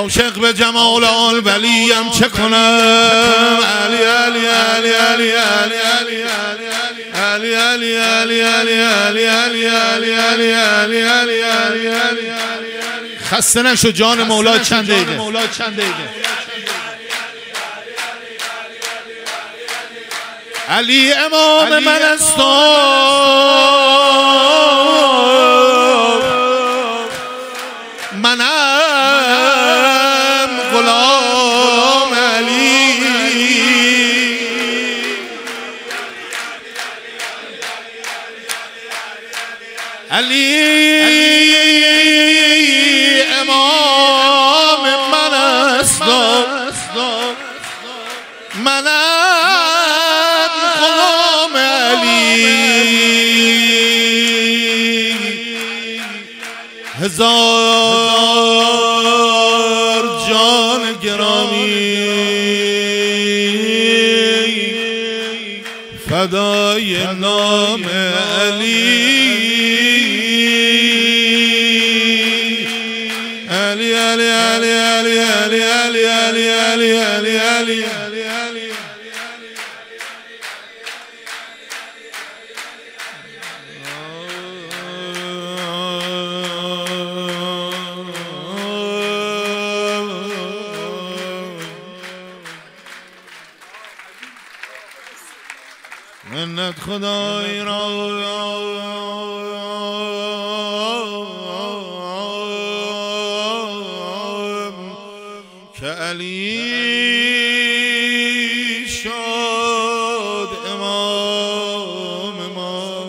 عاشق به جمال آل ولیم چه کنم؟ علی علی علی علی علی علی علی علی علی علی علی علی علی علی علی علی علی علی خسته نشو جان مولا چند دقیقه. علی امام من است، منم غلام علی. علی امام من است، منم غلام علی. هزار جان گرامی فدای نام علی. علی علی علی علی علی علی علی علی علی علی علی. منت خدای را که علی شد امام ما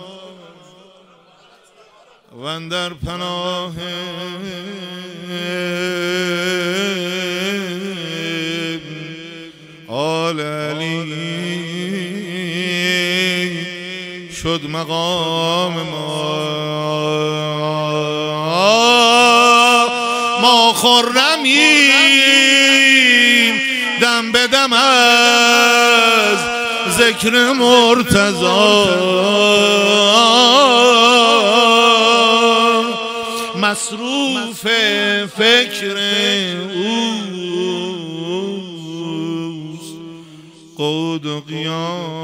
و اندر پناه آل علی شد مقام ما خرمیم دم به دم از ذکر مرتضی، مصروف فکر اوست قود و قیام